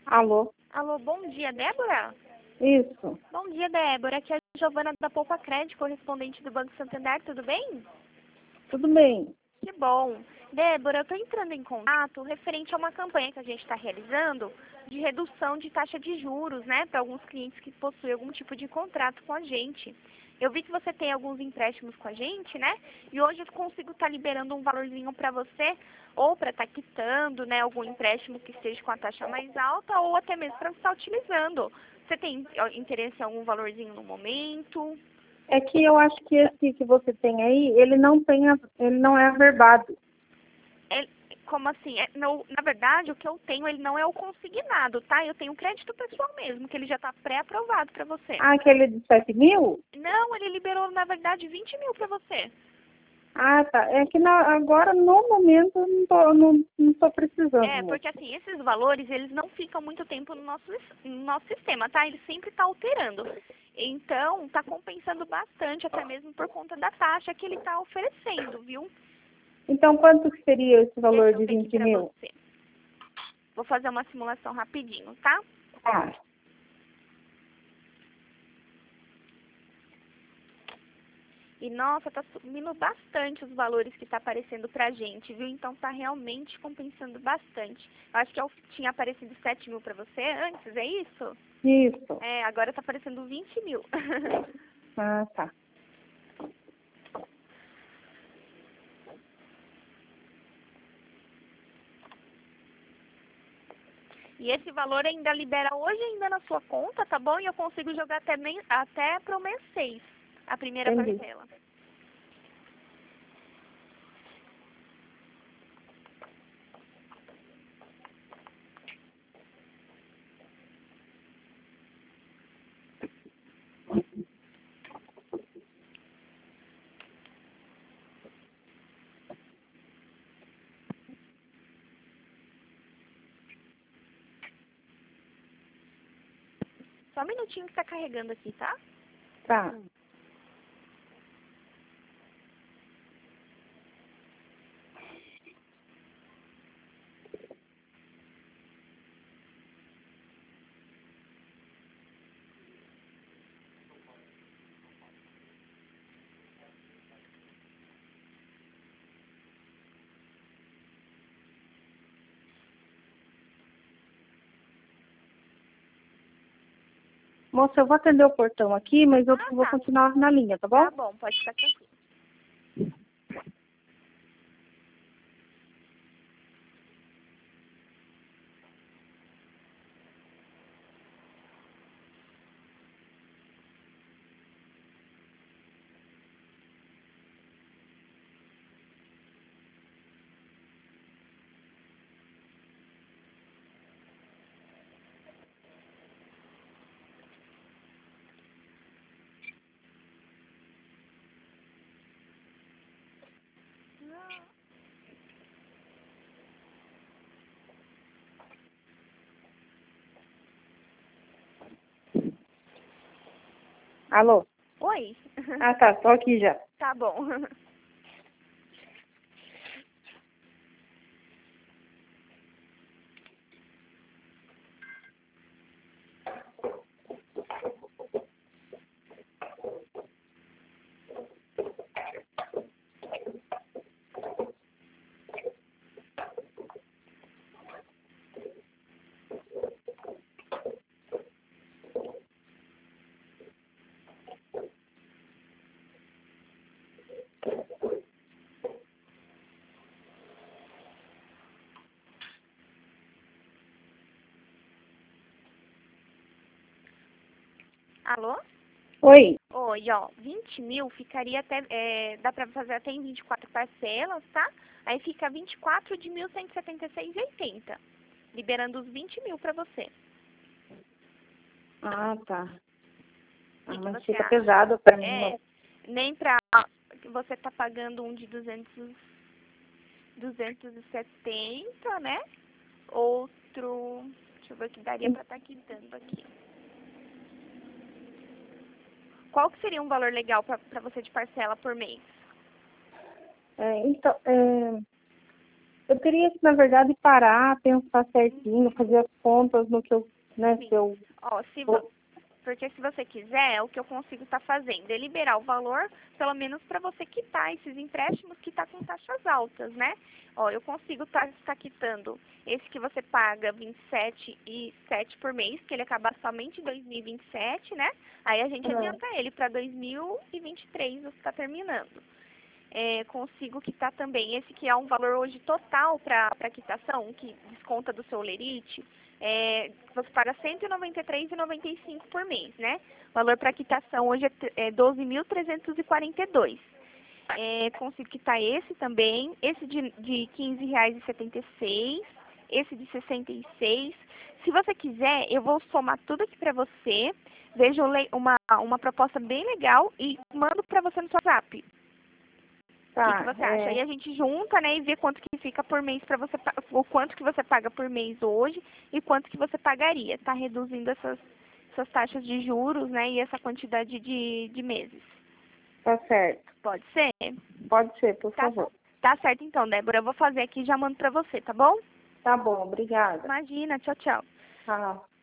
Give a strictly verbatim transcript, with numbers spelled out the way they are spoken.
Alô? Alô, bom dia, Débora? Isso. Bom dia, Débora. Aqui é a Giovana da Poupa Crédito, correspondente do Banco Santander, tudo bem? Tudo bem. Que bom. Débora, eu estou entrando em contato referente a uma campanha que a gente está realizando de redução de taxa de juros, né, para alguns clientes que possuem algum tipo de contrato com a gente. Eu vi que você tem alguns empréstimos com a gente, né? E hoje eu consigo estar liberando um valorzinho para você, ou para estar quitando, né, algum empréstimo que esteja com a taxa mais alta, ou até mesmo para estar utilizando. Você tem ó, interesse em algum valorzinho no momento? É que eu acho que esse que você tem aí, ele não tem, a- ele não é averbado. É, como assim? É, no- na verdade, o que eu tenho, ele não é o consignado, tá? Eu tenho crédito pessoal mesmo, que ele já está pré-aprovado para você. Ah, aquele de sete mil? Não, ele liberou, na verdade, vinte mil para você. Ah, tá. É que na- agora, no momento, eu não tô, não, não tô precisando, É, moço. porque assim, esses valores, eles não ficam muito tempo no nosso, no nosso sistema, tá? Ele sempre está alterando. Então, está compensando bastante, até mesmo por conta da taxa que ele está oferecendo, viu? Então, quanto que seria esse valor Deixa eu de ver aqui vinte para mil? você. Vou fazer uma simulação rapidinho, tá? Ah, E, nossa, tá subindo bastante os valores que tá aparecendo pra gente, viu? Então, tá realmente compensando bastante. Eu acho que eu tinha aparecido sete mil pra você antes, é isso? isso. É, agora tá aparecendo vinte mil. Ah, tá. E esse valor ainda libera hoje ainda na sua conta, tá bom? E eu consigo jogar até, men até pro mês seis, a primeira Entendi. parcela. Só um minutinho que tá carregando aqui, tá? Tá. Moça, eu vou atender o portão aqui, mas eu Ah, vou tá. continuar na linha, tá bom? Tá bom, pode ficar tranquilo. Alô? Oi? Ah, tá. Tô aqui já. Tá bom. Alô? Oi. Oi, ó, vinte mil ficaria até, é, dá pra fazer até em vinte e quatro parcelas, tá? Aí fica vinte e quatro de mil cento e setenta e seis e oitenta, liberando os vinte mil pra você. Ah, tá. O que, Ah, que mas você fica acha? pesado pra mim, É, moça. nem pra, você tá pagando um de duzentos, duzentos e setenta, né? Outro, deixa eu ver o que daria pra estar quitando aqui. Qual que seria um valor legal pra, pra você de parcela por mês? É, então, é, Eu queria, na verdade, parar, pensar certinho, fazer as contas no que eu, né, Sim. se eu... Ó, se vo... Porque se você quiser, o que eu consigo estar fazendo é liberar o valor, pelo menos para você quitar esses empréstimos que está com taxas altas, né? Ó, eu consigo estar tá, quitando esse que você paga vinte e sete e sete por mês, que ele acaba somente em dois mil e vinte e sete, né? Aí a gente Uhum. adianta ele para dois mil e vinte e três, você está terminando. É, consigo quitar também esse que é um valor hoje total para a quitação, que desconta do seu lerite, é, você paga cento e noventa e três reais e noventa e cinco centavos por mês, né? O valor para quitação hoje é, é doze mil trezentos e quarenta e dois reais. É, consigo quitar esse também, esse de, de quinze reais e setenta e seis centavos, esse de sessenta e seis reais. Se você quiser, eu vou somar tudo aqui para você, vejo uma, uma proposta bem legal e mando para você no seu WhatsApp. O que, que Tá, você acha? Aí é, a gente junta, né, e vê quanto que fica por mês para você, o quanto que você paga por mês hoje e quanto que você pagaria. Tá reduzindo essas, essas taxas de juros, né, e essa quantidade de, de meses. tá certo. Pode ser? Pode ser, por Tá, favor. tá certo então, Débora. Eu vou fazer aqui e já mando pra você, tá bom? Tá bom, obrigada. Imagina. Tchau, tchau. Tchau.